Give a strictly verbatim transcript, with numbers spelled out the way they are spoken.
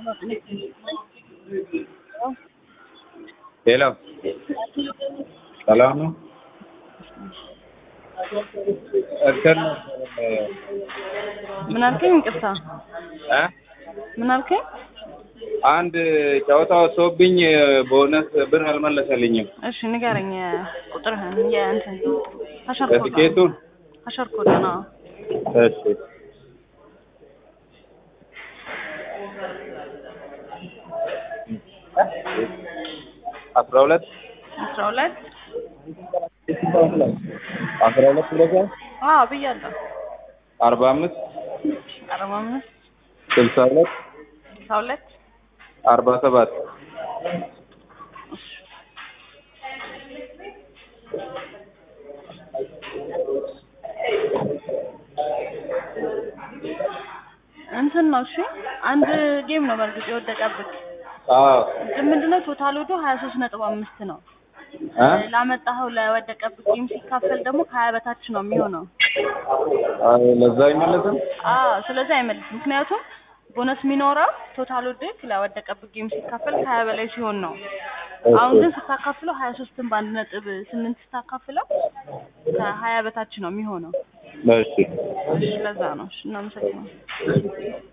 ሄሎ ሰላም ነው። እንትን ምን አልከኝ? ይቅርታ እ ምን አልከኝ? አንድ ጨዋታ ወጥቶብኝ ቦነስ ብር አልመለሰልኝም። እሺ ንገረኝ ቁጥርህን የእንትን አሸርኮዳ ትኬቱን አሸርኮዳ ነው። እሺ አስራ ሁለት አስራ ሁለት አስራ ሁለት ብለህ አዎ ብያለሁ። አርባ አምስት አርባ አምስት ስልሳ ሁለት ስልሳ ሁለት አርባ ሰባት እንትን ነው። እሺ አንድ ጌም ነው በርግጥ የወደቀብህ። አዎ ምንድነው ቶታል ወዶ ሀያ ሶስት ነጥብ አምስት ነው። እ ላመጣኸው ለወደቀብህ ጌም ሲካፈል ደግሞ ከሀያ በታች ነው የሚሆነው። አዎ ለዛ አይመለስም። አዎ ስለዚህ አይመልስም። ምክንያቱም ቦነስ የሚኖረው ቶታል ወድክ ለወደቀብህ ጌም ሲካፈል ከሀያ በላይ ሲሆን ነው። አሁን ግን ስታካፍለው ሀያ ሶስትን በአንድ ነጥብ ስምንት ስታካፍለው ከሀያ በታች ነው የሚሆነው። እሺ እሺ ለዛ ነው። እሺ እናመሰግናለን።